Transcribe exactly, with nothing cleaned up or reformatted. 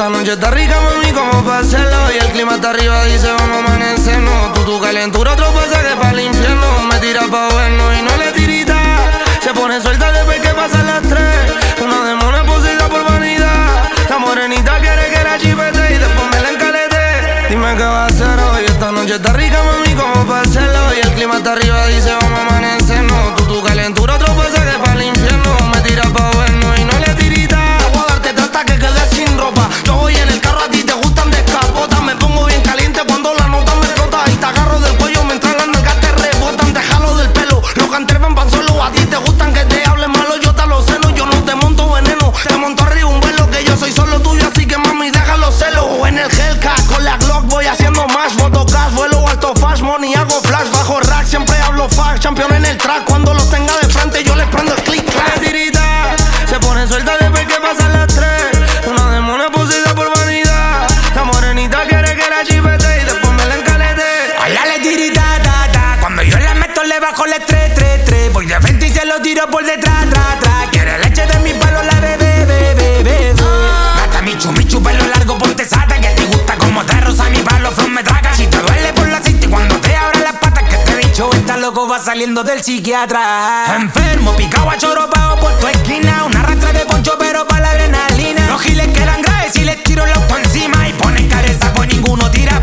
esta noche está rica, mami, como para hacerlo. Y el clima está arriba, dice vamos a amanecernos. Tú, tu calentura, otro pasaje para el infierno. Me tira pa' bueno y no le tirita. Se pone suelta después que pasan las tres. Una demona posida por vanidad. La morenita quiere que la chipete y después me la encalete. Dime qué va a hacer hoy. Esta noche está rica, mami, como para hacerlo. Y el clima está arriba, dice vamos a amanecernos. Tú, tu calentura, otro pasaje para el infierno. Me tira pa' bueno y no le tirita. Voy a darte trata que quedé sin ropa. Yo voy en el carro, a ti te gustan de escapota. Me pongo bien caliente cuando la nota me explota. Y te agarro del cuello mientras las nalgas te rebotan. Te jalo del pelo, los canteros van pan solo. A ti te gustan que te hablen malo, yo te lo ceno. Yo no te monto veneno, te monto arriba un vuelo. Que yo soy solo tuyo, así que mami deja los celos. O en el Hellcat, con la Glock voy haciendo más. Motocas, vuelo alto, fast money, hago flash. Bajo rack, siempre hablo fast. Campeón en el track, cuando los tenga de frente yo les prendo el click clack. Tirita, se pone suelta después que pasan las tres. Una demona posida por vanidad. La morenita quiere que la chipete y después me la encalete. Ay, dale tirita, ta, ta. Cuando yo la meto le bajo el estrés, tres, tres. Voy de frente y se lo tiro por detrás, tra, tra. Quiere leche de mi palo, la bebé, bebé, bebé. Gata michu, michu, pelo largo, ponte sata. Que te gusta como te roza mi palo, from me traga. Si te duele por la cinta y cuando te abra las patas. Que este bicho está loco, va saliendo del psiquiatra. Enfermo, picado a choropao por tu esquina. Una rastra de poncho, pero pa' la adrenalina. Los giles quedan graves y les tiro el auto encima. Y ponen cabeza, pues ninguno tira.